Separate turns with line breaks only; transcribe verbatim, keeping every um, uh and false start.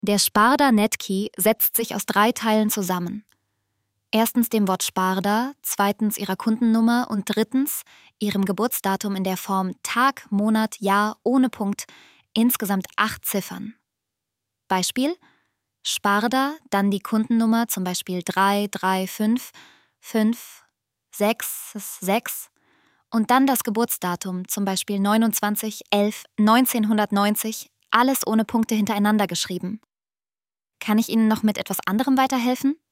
Der Sparda-Netkey setzt sich aus drei Teilen zusammen. Erstens dem Wort Sparda, zweitens ihrer Kundennummer und drittens ihrem Geburtsdatum in der Form Tag, Monat, Jahr ohne Punkt, insgesamt acht Ziffern. Beispiel: Sparda, dann die Kundennummer, zum Beispiel drei drei fünf fünf sechs sechs und dann das Geburtsdatum, zum Beispiel neunundzwanzig elf neunzehnhundertneunzig, alles ohne Punkte hintereinander geschrieben. Kann ich Ihnen noch mit etwas anderem weiterhelfen?